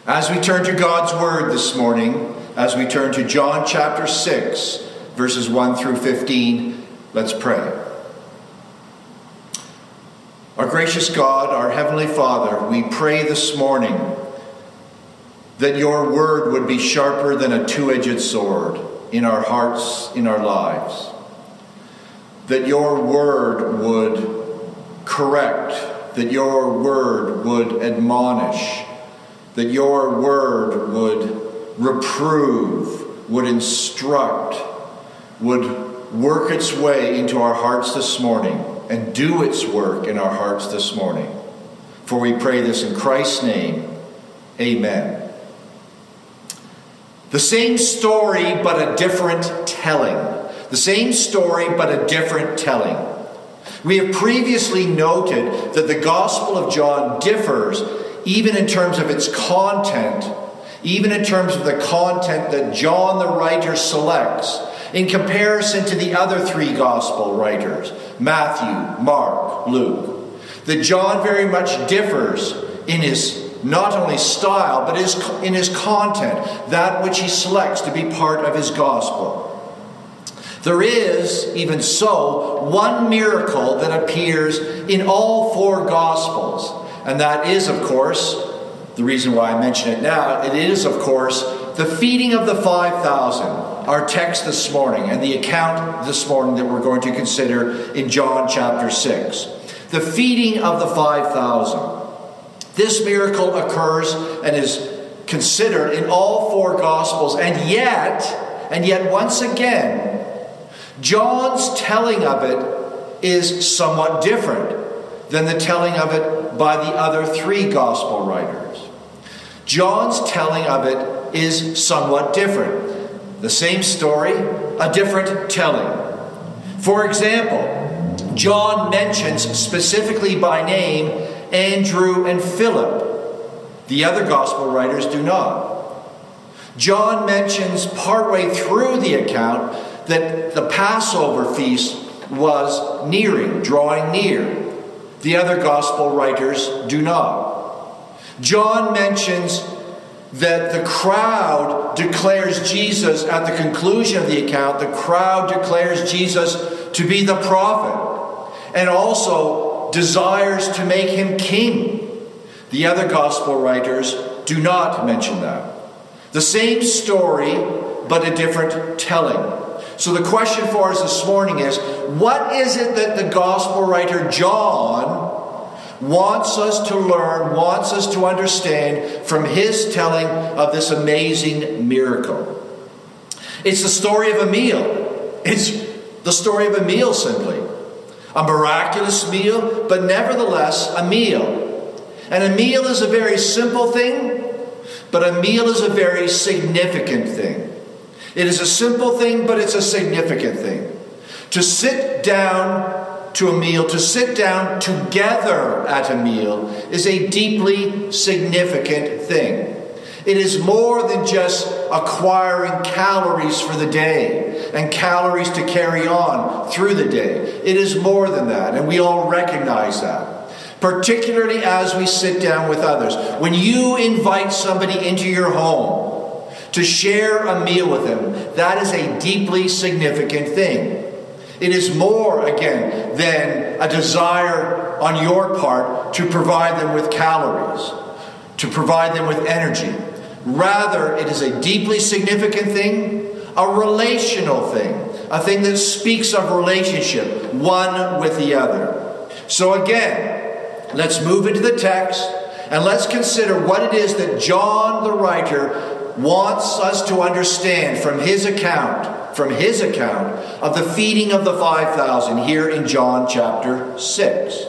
As we turn to God's Word this morning, as we turn to John chapter 6, verses 1 through 15, let's pray. Our gracious God, our Heavenly Father, we pray this morning that your Word would be sharper than a two-edged sword in our hearts, in our lives. That your Word would correct, that your Word would admonish, that your Word would reprove, would instruct, would work its way into our hearts this morning and do its work in our hearts this morning. For we pray this in Christ's name. Amen. The same story, but a different telling. The same story, but a different telling. We have previously noted that the Gospel of John differs even in terms of its content, even in terms of the content that John the writer selects in comparison to the other three Gospel writers, Matthew, Mark, Luke. That John very much differs in his not only style, but in his content, that which he selects to be part of his Gospel. There is, even so, one miracle that appears in all four Gospels. And that is, of course, the reason why I mention it now, it is, of course, the feeding of the 5,000, our text this morning, and the account this morning that we're going to consider in John chapter 6. The feeding of the 5,000. This miracle occurs and is considered in all four Gospels, and yet, once again, John's telling of it is somewhat different than the telling of it by the other three Gospel writers. John's telling of it is somewhat different. The same story, a different telling. For example, John mentions specifically by name Andrew and Philip. The other Gospel writers do not. John mentions partway through the account that the Passover feast was nearing, drawing near. The other Gospel writers do not. John mentions that the crowd declares Jesus, at the conclusion of the account, the crowd declares Jesus to be the prophet and also desires to make him king. The other Gospel writers do not mention that. The same story, but a different telling. So the question for us this morning is, what is it that the Gospel writer John wants us to learn, wants us to understand from his telling of this amazing miracle? It's the story of a meal. It's the story of a meal simply. A miraculous meal, but nevertheless a meal. And a meal is a very simple thing, but a meal is a very significant thing. It is a simple thing, but it's a significant thing. To sit down to a meal, to sit down together at a meal, is a deeply significant thing. It is more than just acquiring calories for the day and calories to carry on through the day. It is more than that, and we all recognize that. Particularly as we sit down with others. When you invite somebody into your home to share a meal with them, that is a deeply significant thing. It is more, again, than a desire on your part to provide them with calories, to provide them with energy. Rather, it is a deeply significant thing, a relational thing, a thing that speaks of relationship, one with the other. So again, let's move into the text and let's consider what it is that John the writer wants us to understand from his account of the feeding of the 5,000 here in John chapter 6.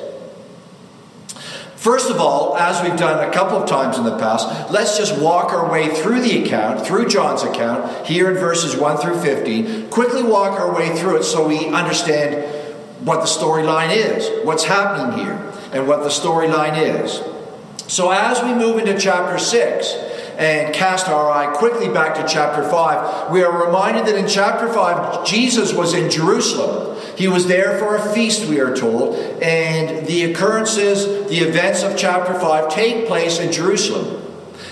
First of all, as we've done a couple of times in the past, let's just walk our way through the account, through John's account, here in verses 1 through 15. Quickly walk our way through it so we understand what the storyline is, what's happening here, and what the storyline is. So as we move into chapter 6, and cast our eye quickly back to chapter 5, we are reminded that in chapter 5, Jesus was in Jerusalem. He was there for a feast, we are told, and the occurrences, the events of chapter 5 take place in Jerusalem.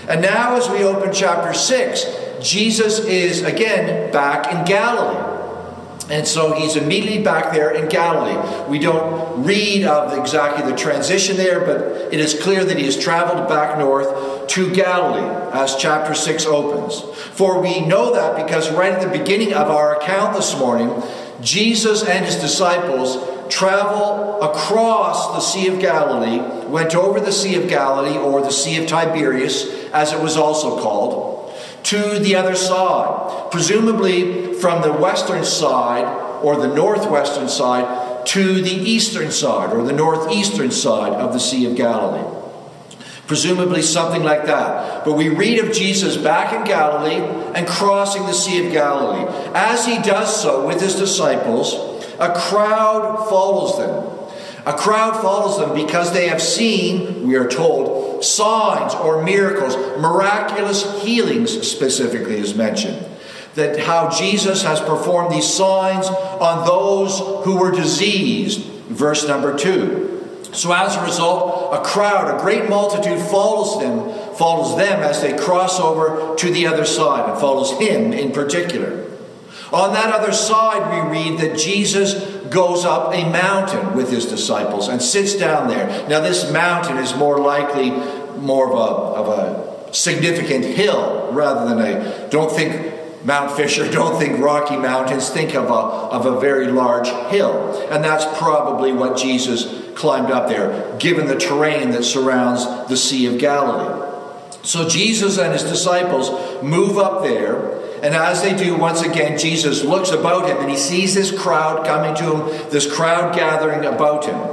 And now as we open chapter 6, Jesus is again back in Galilee. And so he's immediately back there in Galilee. We don't read of exactly the transition there, but it is clear that he has traveled back north to Galilee as chapter 6 opens. For we know that because right at the beginning of our account this morning, Jesus and his disciples travel across the Sea of Galilee, went over the Sea of Galilee, or the Sea of Tiberias, as it was also called, to the other side, presumably from the western side or the northwestern side to the eastern side or the northeastern side of the Sea of Galilee. Presumably something like that. But we read of Jesus back in Galilee and crossing the Sea of Galilee. As he does so with his disciples, a crowd follows them. A crowd follows them because they have seen, we are told, signs or miracles, miraculous healings specifically is mentioned. That how Jesus has performed these signs on those who were diseased. Verse number 2. So as a result, a crowd, a great multitude follows them as they cross over to the other side, and follows him in particular. On that other side, we read that Jesus goes up a mountain with his disciples and sits down there. Now, this mountain is more likely more of a significant hill rather than don't think Mount Fisher, don't think Rocky Mountains, think of a very large hill. And that's probably what Jesus climbed up there, given the terrain that surrounds the Sea of Galilee. So Jesus and his disciples move up there. And as they do, once again, Jesus looks about him and he sees this crowd coming to him, this crowd gathering about him.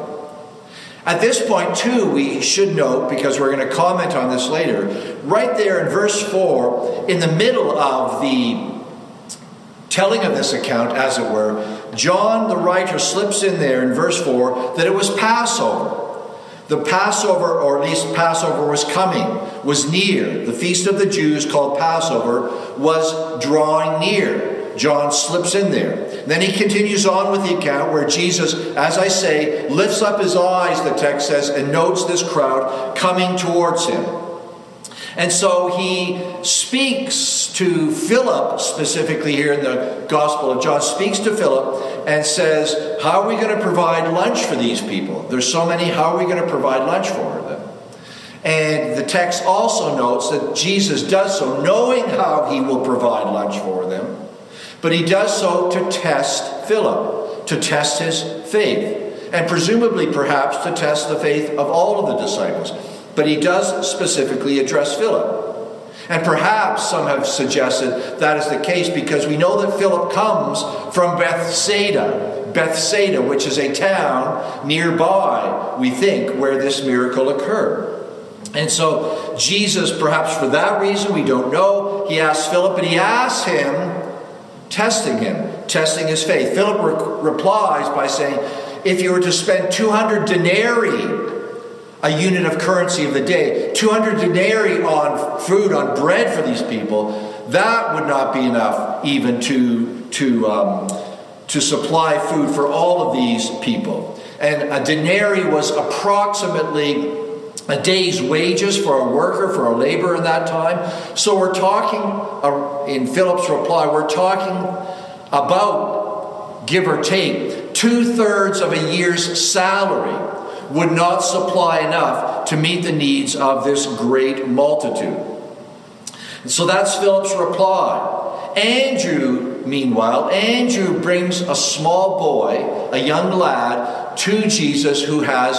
At this point, too, we should note, because we're going to comment on this later, right there in verse 4, in the middle of the telling of this account, as it were, John the writer slips in there in verse 4 that it was Passover. The Passover, or at least Passover was coming, was near. The feast of the Jews, called Passover, was drawing near. John slips in there. Then he continues on with the account where Jesus, as I say, lifts up his eyes, the text says, and notes this crowd coming towards him. And so he speaks to Philip, specifically here in the Gospel of John, speaks to Philip and says, how are we going to provide lunch for these people? There's so many, how are we going to provide lunch for them? And the text also notes that Jesus does so knowing how he will provide lunch for them, but he does so to test Philip, to test his faith, and presumably perhaps to test the faith of all of the disciples. But he does specifically address Philip. And perhaps some have suggested that is the case because we know that Philip comes from Bethsaida, which is a town nearby, we think, where this miracle occurred. And so Jesus, perhaps for that reason, we don't know, he asks Philip, and he asks him, testing his faith. Philip replies by saying, if you were to spend 200 denarii, a unit of currency of the day, 200 denarii on food, on bread for these people, that would not be enough even to supply food for all of these people. And a denarii was approximately a day's wages for a worker, for a laborer in that time. So we're talking, in Philip's reply, we're talking about, give or take, 2/3 of a year's salary would not supply enough to meet the needs of this great multitude. And so that's Philip's reply. Andrew, meanwhile, brings a small boy, a young lad, to Jesus who has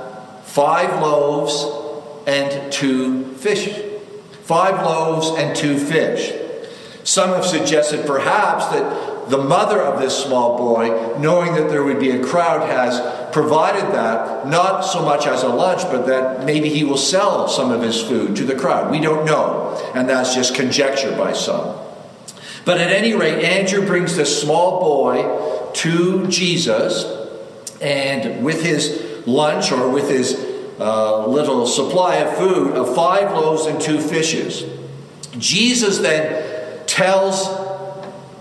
5 loaves and 2 fish. 5 loaves and 2 fish. Some have suggested perhaps that the mother of this small boy, knowing that there would be a crowd, has provided that, not so much as a lunch, but that maybe he will sell some of his food to the crowd. We don't know, and that's just conjecture by some. But at any rate, Andrew brings this small boy to Jesus, and with his lunch, or with his little supply of food, of 5 loaves and 2 fishes. Jesus then tells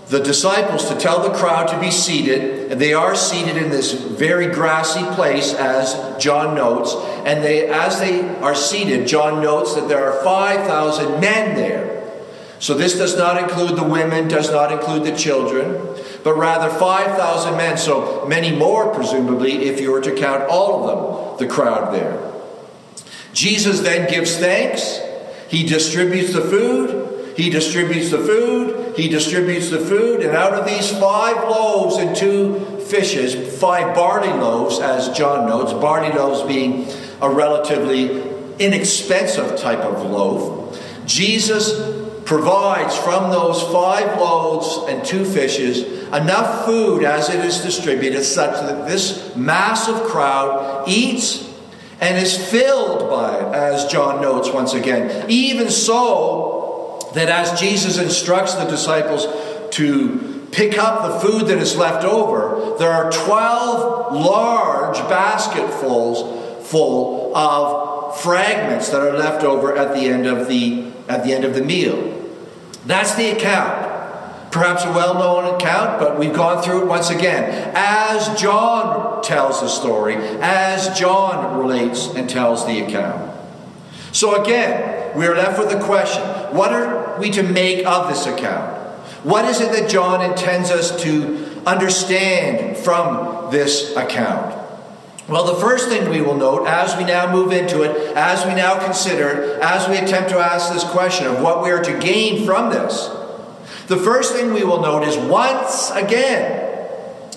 the disciples to tell the crowd to be seated, and they are seated in this very grassy place, as John notes. And as they are seated, John notes that there are 5,000 men there. So this does not include the women, does not include the children, but rather 5,000 men. So many more, presumably, if you were to count all of them, the crowd there. Jesus then gives thanks. He distributes the food. He distributes the food. He distributes the food. And out of these 5 loaves and 2 fishes, 5 barley loaves, as John notes, barley loaves being a relatively inexpensive type of loaf, Jesus provides from those 5 loaves and 2 fishes enough food as it is distributed such that this massive crowd eats and is filled by it, as John notes once again. Even so, that as Jesus instructs the disciples to pick up the food that is left over, there are 12 large basketfuls full of fragments that are left over at the end of the meal. That's the account. Perhaps a well-known account, but we've gone through it once again. As John tells the story, as John relates and tells the account. So again, we are left with the question, what are we to make of this account? What is it that John intends us to understand from this account? Well, the first thing we will note as we now move into it, as we now consider it, as we attempt to ask this question of what we are to gain from this, the first thing we will note is once again,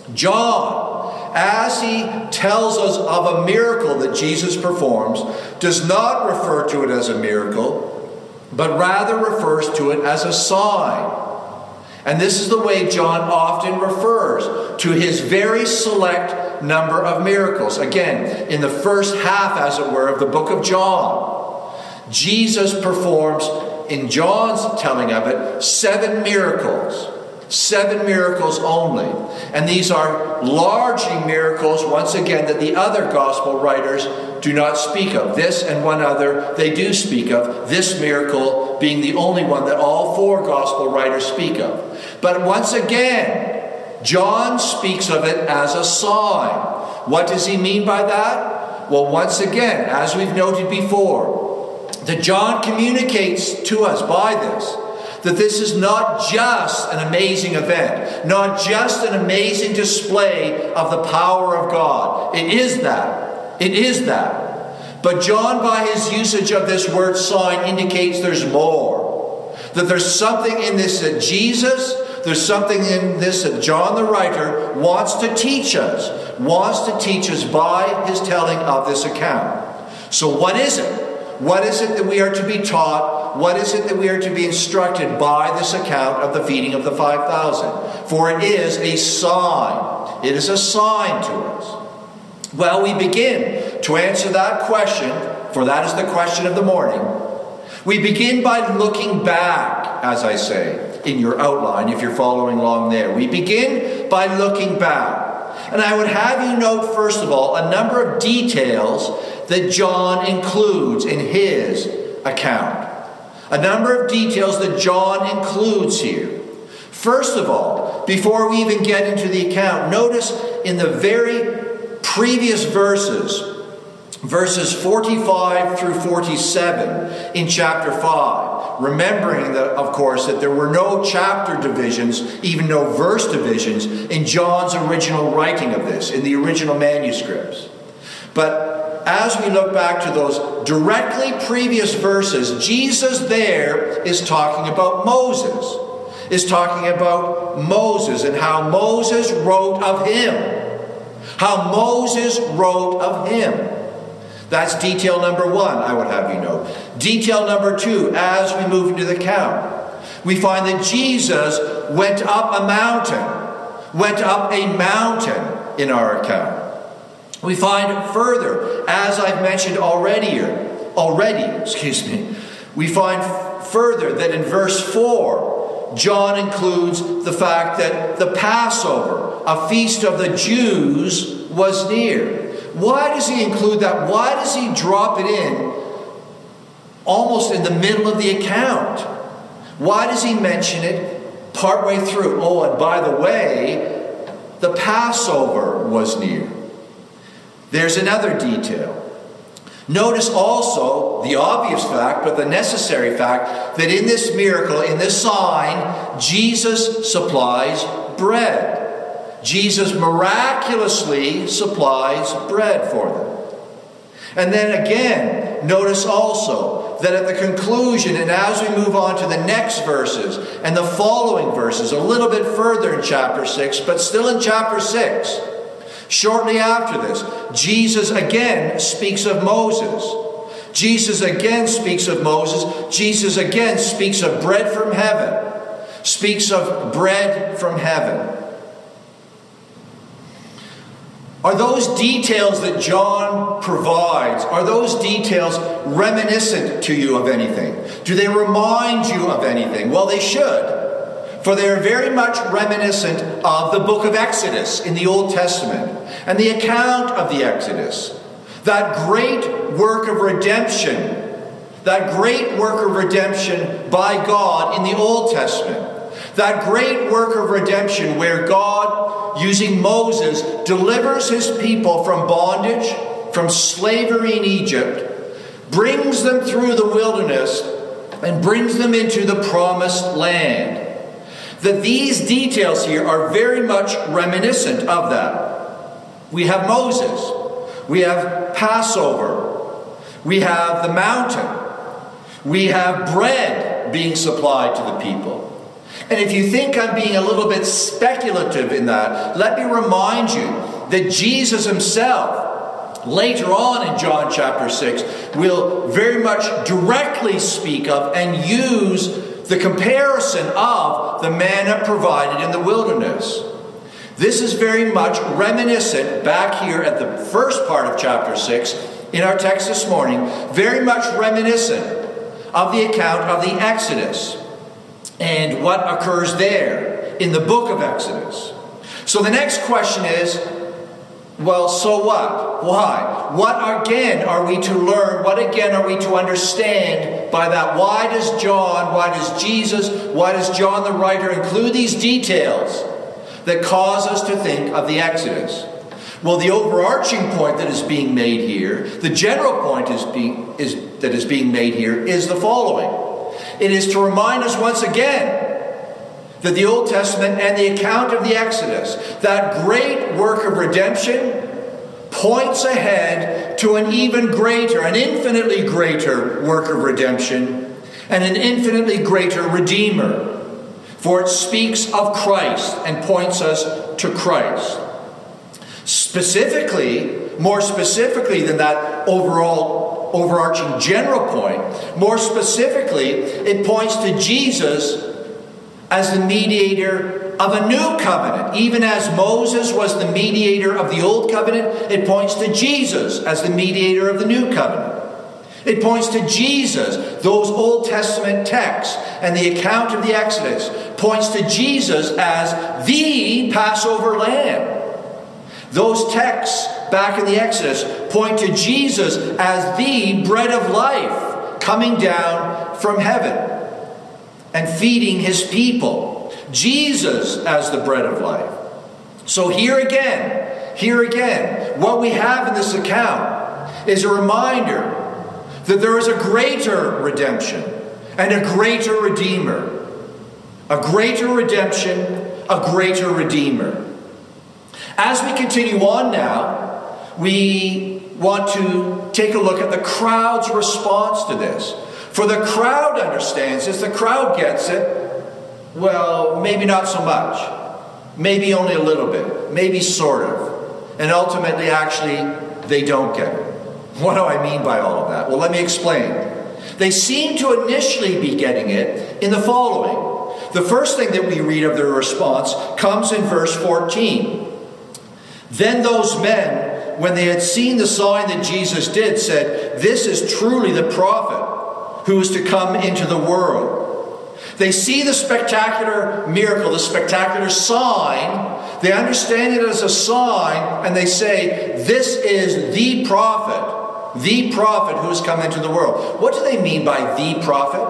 John, as he tells us of a miracle that Jesus performs, does not refer to it as a miracle, but rather refers to it as a sign. And this is the way John often refers to his very select number of miracles. Again, in the first half, as it were, of the book of John, Jesus performs, in John's telling of it, 7 miracles. 7 miracles only. And these are largely miracles, once again, that the other gospel writers do not speak of. This and one other they do speak of. This miracle being the only one that all 4 gospel writers speak of. But once again, John speaks of it as a sign. What does he mean by that? Well, once again, as we've noted before, that John communicates to us by this, that this is not just an amazing event, not just an amazing display of the power of God. It is that. It is that. But John, by his usage of this word sign, indicates there's more. That there's something in this that Jesus, there's something in this that John the writer wants to teach us by his telling of this account. So what is it? What is it that we are to be taught? What is it that we are to be instructed by this account of the feeding of the 5,000? For it is a sign. It is a sign to us. Well, we begin to answer that question, for that is the question of the morning. We begin by looking back, as I say, in your outline, if you're following along there. We begin by looking back. And I would have you note, first of all, a number of details that John includes in his account. A number of details that John includes here. First of all, before we even get into the account, notice in the very previous verses 45 through 47 in chapter 5, remembering that, of course, that there were no chapter divisions, even no verse divisions, in John's original writing of this, in the original manuscripts. But as we look back to those directly previous verses, Jesus there is talking about Moses. Is talking about Moses and how Moses wrote of him. How Moses wrote of him. That's detail number 1, I would have you know. Detail number 2, as we move into the account, we find that Jesus went up a mountain in our account. We find further, as I've mentioned already, we find further that in verse 4, John includes the fact that the Passover, a feast of the Jews, was near. Why does he include that? Why does he drop it in almost in the middle of the account? Why does he mention it Partway through, oh, and by the way, the Passover was near. There's another detail. Notice also the obvious fact, but the necessary fact, that in this miracle, in this sign, Jesus supplies bread. Jesus miraculously supplies bread for them. And then again, notice also that at the conclusion, and as we move on to the next verses and the following verses, a little bit further in chapter 6, but still in chapter 6, shortly after this, Jesus again speaks of Moses. Jesus again speaks of Moses. Jesus again speaks of bread from heaven. Speaks of bread from heaven. Are those details that John provides, are those details reminiscent to you of anything? Do they remind you of anything? Well, they should, for they are very much reminiscent of the book of Exodus in the Old Testament and the account of the Exodus. That great work of redemption, that great work of redemption by God in the Old Testament. That great work of redemption where God, using Moses, delivers his people from bondage, from slavery in Egypt, brings them through the wilderness, and brings them into the promised land. That these details here are very much reminiscent of that. We have Moses. We have Passover. We have the mountain. We have bread being supplied to the people. And if you think I'm being a little bit speculative in that, let me remind you that Jesus himself, later on in John chapter 6, will very much directly speak of and use the comparison of the manna provided in the wilderness. This is very much reminiscent, back here at the first part of chapter 6, in our text this morning, very much reminiscent of the account of the Exodus and what occurs there in the book of Exodus. So the next question is, well, so what? Why? What again are we to learn? What again are we to understand by that? Why does John, why does Jesus, why does John the writer include these details that cause us to think of the Exodus? Well, the overarching point that is being made here, the general point that is being made here is the following. It is to remind us once again that the Old Testament and the account of the Exodus, that great work of redemption, points ahead to an even greater, an infinitely greater work of redemption and an infinitely greater Redeemer. For it speaks of Christ and points us to Christ. Specifically, more specifically than that overarching general point, more specifically, it points to Jesus as the mediator of a new covenant. Even as Moses was the mediator of the old covenant, it points to Jesus as the mediator of the new covenant. It points to Jesus. Those Old Testament texts and the account of the Exodus points to Jesus as the Passover lamb. Those texts back in the Exodus point to Jesus as the bread of life coming down from heaven and feeding his people. Jesus as the bread of life. So here again, what we have in this account is a reminder that there is a greater redemption and a greater Redeemer. A greater redemption, a greater Redeemer. As we continue on now, we want to take a look at the crowd's response to this. For the crowd understands this, the crowd gets it, well, maybe not so much. Maybe only a little bit. Maybe sort of. And ultimately, actually, they don't get it. What do I mean by all of that? Well, let me explain. They seem to initially be getting it in the following. The first thing that we read of their response comes in verse 14. Then those men, when they had seen the sign that Jesus did, said, "This is truly the prophet who is to come into the world." They see the spectacular miracle, the spectacular sign. They understand it as a sign, and they say, "This is the prophet who has come into the world." What do they mean by the prophet?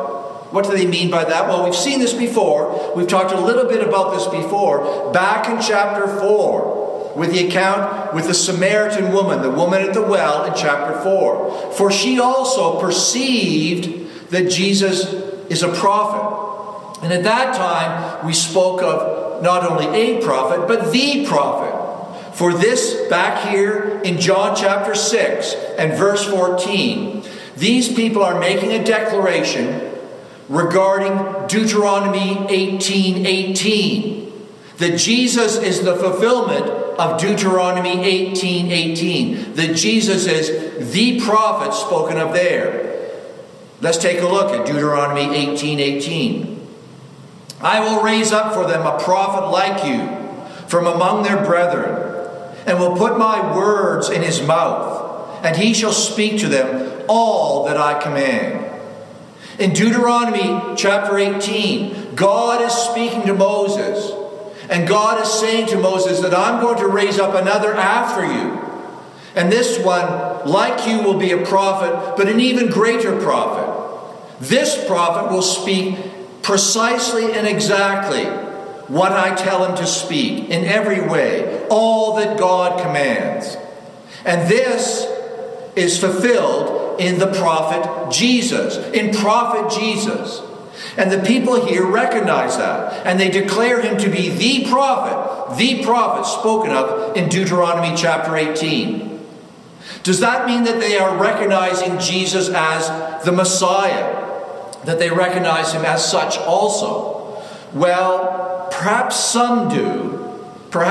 What do they mean by that? Well, we've seen this before. We've talked a little bit about this before. Back in chapter 4, with the account with the Samaritan woman, the woman at the well in chapter 4. For she also perceived that Jesus is a prophet. And at that time, we spoke of not only a prophet, but the prophet. For this, back here in John chapter 6 and verse 14, these people are making a declaration regarding Deuteronomy 18:18, that Jesus is the fulfillment of Deuteronomy 18:18, that Jesus is the prophet spoken of there. Let's take a look at Deuteronomy 18:18. I will raise up for them a prophet like you from among their brethren, and will put my words in his mouth, and he shall speak to them all that I command. In Deuteronomy chapter 18, God is speaking to Moses, and God is saying to Moses that I'm going to raise up another after you. And this one, like you, will be a prophet, but an even greater prophet. This prophet will speak precisely and exactly what I tell him to speak, in every way, all that God commands. And this is fulfilled in the prophet Jesus, in prophet Jesus. And the people here recognize that, and they declare him to be the prophet spoken of in Deuteronomy chapter 18. Does that mean that they are recognizing Jesus as the Messiah? That they recognize him as such also? Well, perhaps some do,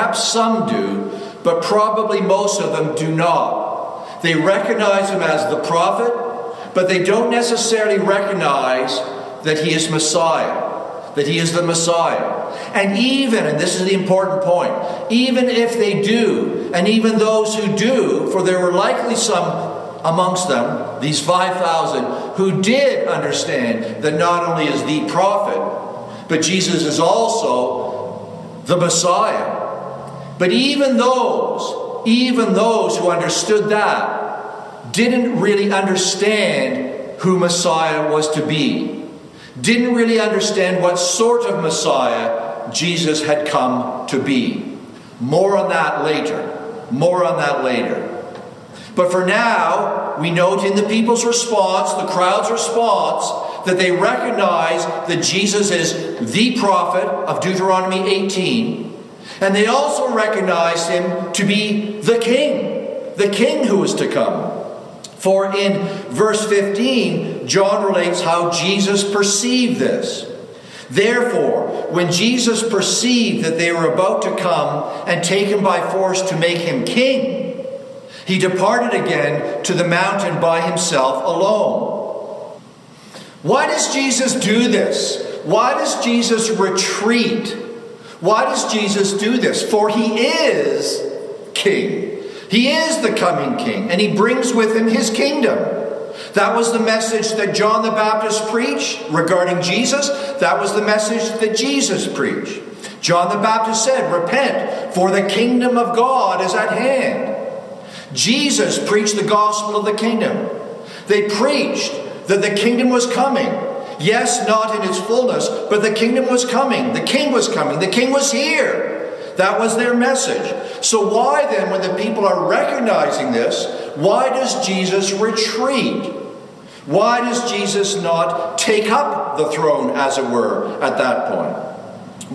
but probably most of them do not. They recognize him as the prophet, but they don't necessarily recognize that he is Messiah, that he is the Messiah. And even, and this is the important point, even if they do, and even those who do, for there were likely some amongst them, these 5,000, who did understand that not only is the prophet, but Jesus is also the Messiah. But even those who understood that didn't really understand who Messiah was to be. Didn't really understand what sort of Messiah Jesus had come to be. More on that later. But for now, we note in the people's response, the crowd's response, that they recognize that Jesus is the prophet of Deuteronomy 18. And they also recognize him to be the king who is to come. For in verse 15, John relates how Jesus perceived this. Therefore, when Jesus perceived that they were about to come and take him by force to make him king, he departed again to the mountain by himself alone. Why does Jesus do this? Why does Jesus retreat? Why does Jesus do this? For he is king. He is the coming king, and he brings with him his kingdom. That was the message that John the Baptist preached regarding Jesus. That was the message that Jesus preached. John the Baptist said, repent, for the kingdom of God is at hand. Jesus preached the gospel of the kingdom. They preached that the kingdom was coming. Yes, not in its fullness, but the kingdom was coming. The king was coming. The king was here. That was their message. So why then, when the people are recognizing this, why does Jesus retreat? Why does Jesus not take up the throne, as it were, at that point?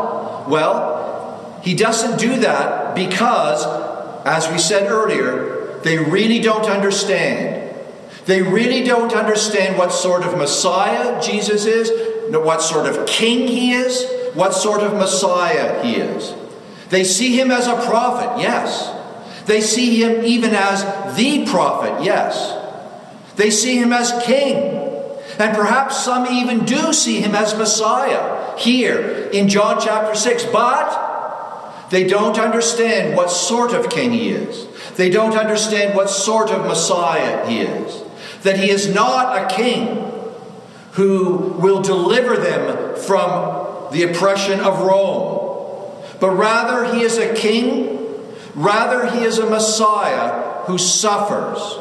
Well, he doesn't do that because, as we said earlier, they really don't understand. They really don't understand what sort of Messiah Jesus is, what sort of king he is, what sort of Messiah he is. They see him as a prophet, yes. They see him even as the prophet, yes. They see him as king. And perhaps some even do see him as Messiah here in John chapter 6. But they don't understand what sort of king he is. They don't understand what sort of Messiah he is. That he is not a king who will deliver them from the oppression of Rome. But rather he is a king, rather he is a Messiah who suffers,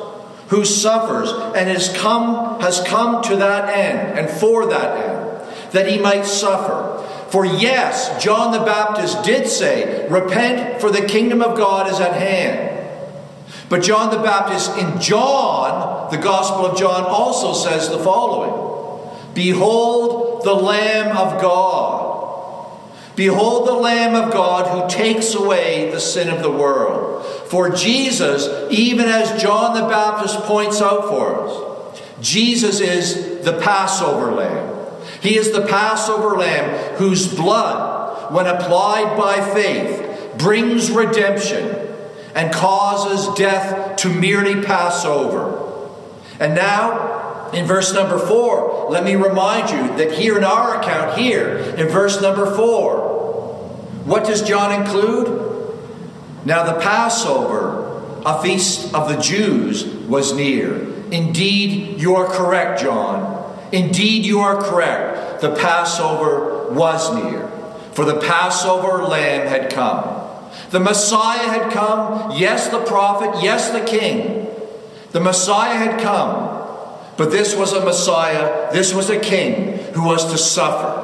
who suffers and has come to that end, and for that end, that he might suffer. For yes, John the Baptist did say, repent, for the kingdom of God is at hand. But John the Baptist in John, the Gospel of John, also says the following: Behold the Lamb of God. Behold the Lamb of God who takes away the sin of the world. For Jesus, even as John the Baptist points out for us, Jesus is the Passover Lamb. He is the Passover Lamb whose blood, when applied by faith, brings redemption and causes death to merely pass over. And now, in verse number 4, let me remind you that here in our account, here in verse number 4, what does John include? Now the Passover, a feast of the Jews, was near. Indeed, you are correct, John. Indeed, you are correct. The Passover was near. For the Passover lamb had come. The Messiah had come. Yes, the prophet. Yes, the king. The Messiah had come. But this was a Messiah. This was a king who was to suffer.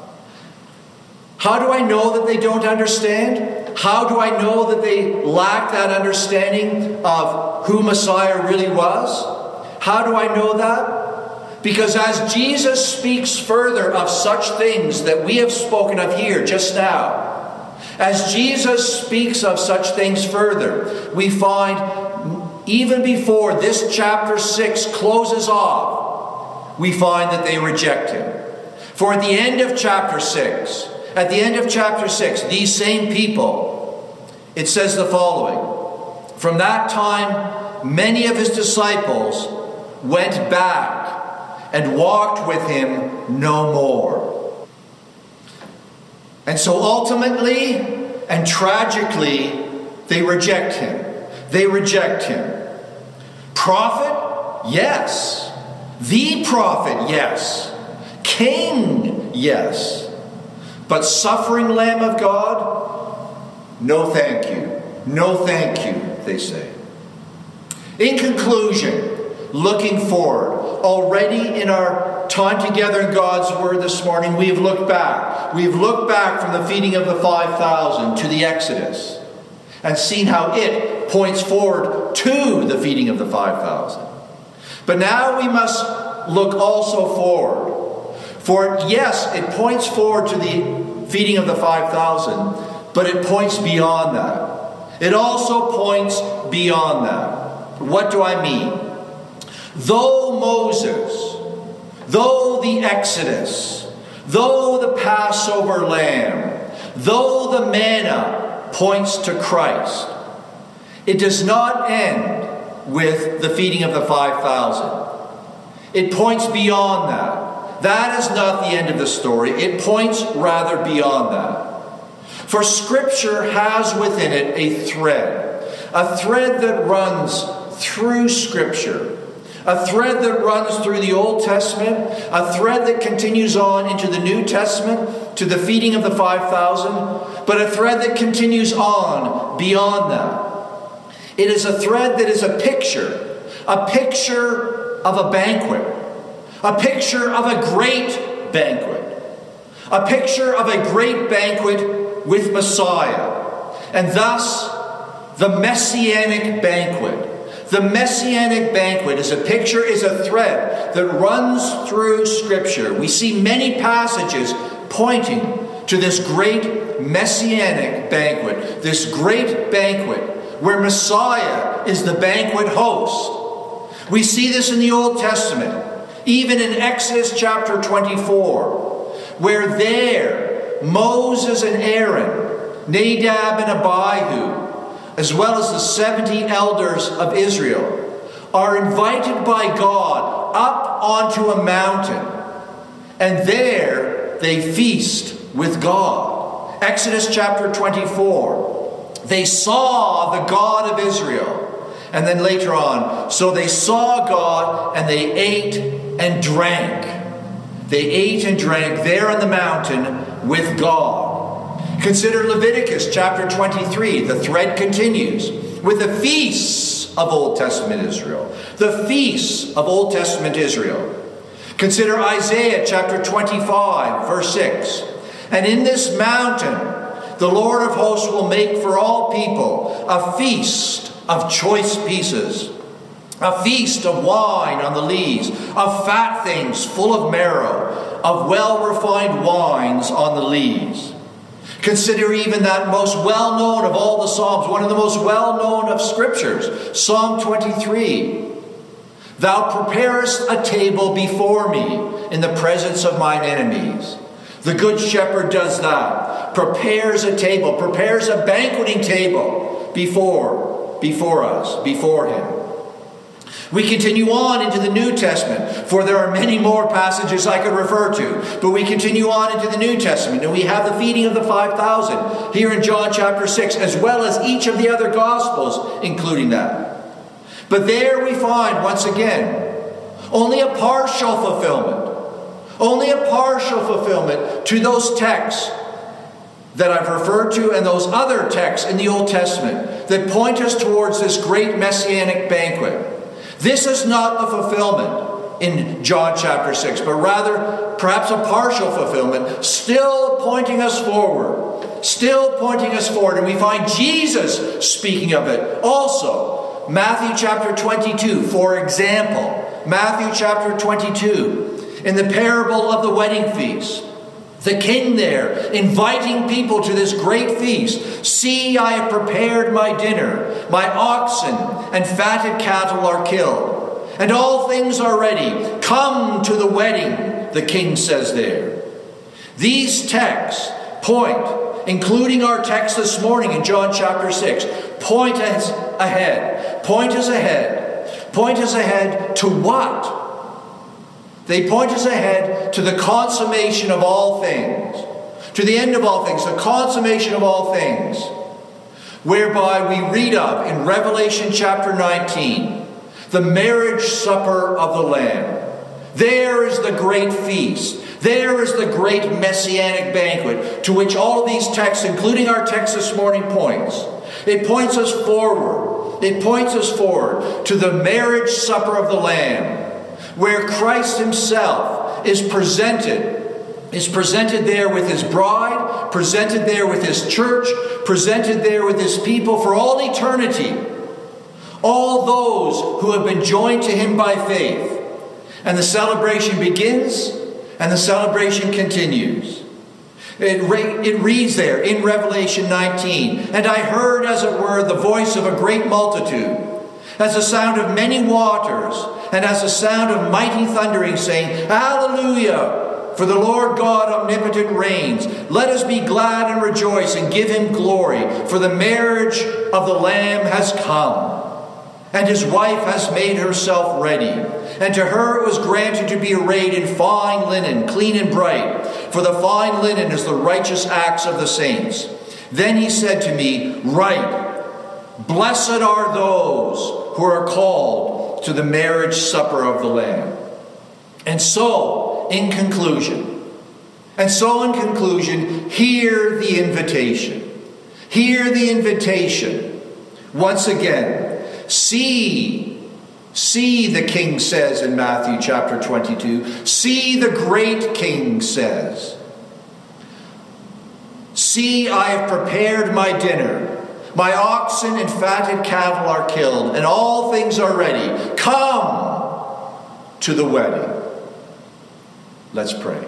How do I know that they don't understand? How do I know that they lack that understanding of who Messiah really was? How do I know that? Because as Jesus speaks further of such things that we have spoken of here just now, as Jesus speaks of such things further, we find even before this chapter 6 closes off, we find that they reject him. For at the end of chapter 6, these same people, it says the following: From that time, many of his disciples went back and walked with him no more. And so ultimately and tragically, they reject him. They reject him. Prophet? Yes. The prophet? Yes. King? Yes. But suffering Lamb of God? No thank you. No thank you, they say. In conclusion, looking forward, already in our time together in God's Word this morning, we have looked back. We've looked back from the feeding of the 5,000 to the Exodus and seen how it points forward to the feeding of the 5,000. But now we must look also forward. For yes, it points forward to the feeding of the 5,000, but it points beyond that. It also points beyond that. What do I mean? Though Moses, though the Exodus, though the Passover lamb, though the manna points to Christ, it does not end with the feeding of the 5,000. It points beyond that. That is not the end of the story. It points rather beyond that. For Scripture has within it a thread that runs through Scripture, a thread that runs through the Old Testament, a thread that continues on into the New Testament to the feeding of the 5,000, but a thread that continues on beyond that. It is a thread that is a picture of a banquet. A picture of a great banquet. A picture of a great banquet with Messiah. And thus, the Messianic banquet. The Messianic banquet is a picture, is a thread that runs through Scripture. We see many passages pointing to this great Messianic banquet. This great banquet where Messiah is the banquet host. We see this in the Old Testament. Even in Exodus chapter 24, where there Moses and Aaron, Nadab and Abihu, as well as the 70 elders of Israel, are invited by God up onto a mountain, and there they feast with God. Exodus chapter 24, they saw the God of Israel. And then later on, so they saw God and they ate and drank. They ate and drank there on the mountain with God. Consider Leviticus chapter 23. The thread continues with the feasts of Old Testament Israel. The feasts of Old Testament Israel. Consider Isaiah chapter 25, verse 6. And in this mountain, the Lord of hosts will make for all people a feast of choice pieces, a feast of wine on the lees, of fat things full of marrow, of well-refined wines on the lees. Consider even that most well-known of all the Psalms, one of the most well-known of Scriptures, Psalm 23. Thou preparest a table before me in the presence of mine enemies. The Good Shepherd does that. Prepares a table, prepares a banqueting table before us, before Him. We continue on into the New Testament, for there are many more passages I could refer to. But we continue on into the New Testament, and we have the feeding of the 5,000 here in John chapter 6, as well as each of the other Gospels, including that. But there we find, once again, only a partial fulfillment. Only a partial fulfillment to those texts that I've referred to and those other texts in the Old Testament that point us towards this great messianic banquet. This is not the fulfillment in John chapter 6, but rather perhaps a partial fulfillment, still pointing us forward. Still pointing us forward. And we find Jesus speaking of it also. Matthew chapter 22, for example. Matthew chapter 22, in the parable of the wedding feast. The king there, inviting people to this great feast. See, I have prepared my dinner. My oxen and fatted cattle are killed, and all things are ready. Come to the wedding, the king says there. These texts point, including our text this morning in John chapter 6, point us ahead. Point us ahead. Point us ahead to what? They point us ahead to the consummation of all things. To the end of all things, the consummation of all things. Whereby we read of in Revelation chapter 19, the marriage supper of the Lamb. There is the great feast. There is the great messianic banquet to which all of these texts, including our text this morning, points. It points us forward. It points us forward to the marriage supper of the Lamb, where Christ Himself is presented there with His bride, presented there with His church, presented there with His people for all eternity. All those who have been joined to Him by faith. And the celebration begins and the celebration continues. It reads there in Revelation 19, and I heard, as it were, the voice of a great multitude, as the sound of many waters, and as the sound of mighty thundering, saying, Hallelujah! For the Lord God omnipotent reigns. Let us be glad and rejoice and give Him glory, for the marriage of the Lamb has come, and His wife has made herself ready. And to her it was granted to be arrayed in fine linen, clean and bright, for the fine linen is the righteous acts of the saints. Then He said to me, Write, blessed are those who are called to the marriage supper of the Lamb. And so, in conclusion, hear the invitation. Hear the invitation. Once again, see, the King says in Matthew chapter 22. See, the great King says. See, I have prepared my dinner. My oxen and fatted cattle are killed, and all things are ready. Come to the wedding. Let's pray.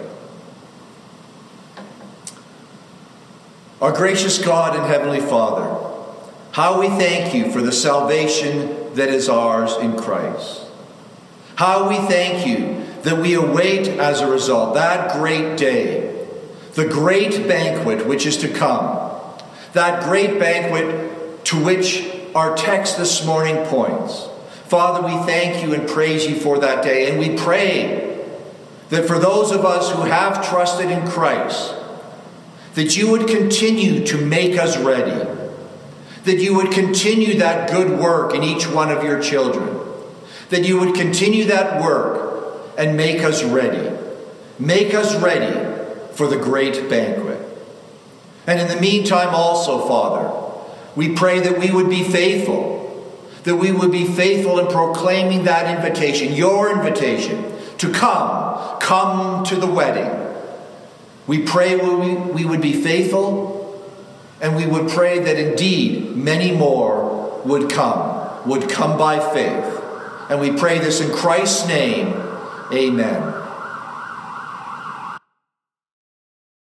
Our gracious God and Heavenly Father, how we thank You for the salvation that is ours in Christ. How we thank You that we await as a result that great day, the great banquet which is to come. That great banquet to which our text this morning points. Father, we thank You and praise You for that day. And we pray that for those of us who have trusted in Christ, that You would continue to make us ready. That You would continue that good work in each one of Your children. That You would continue that work and make us ready. Make us ready for the great banquet. And in the meantime also, Father, we pray that we would be faithful. that we would be faithful in proclaiming that invitation, your invitation, to come to the wedding. We pray we would be faithful, and we would pray that indeed many more would come by faith. And we pray this in Christ's name. Amen.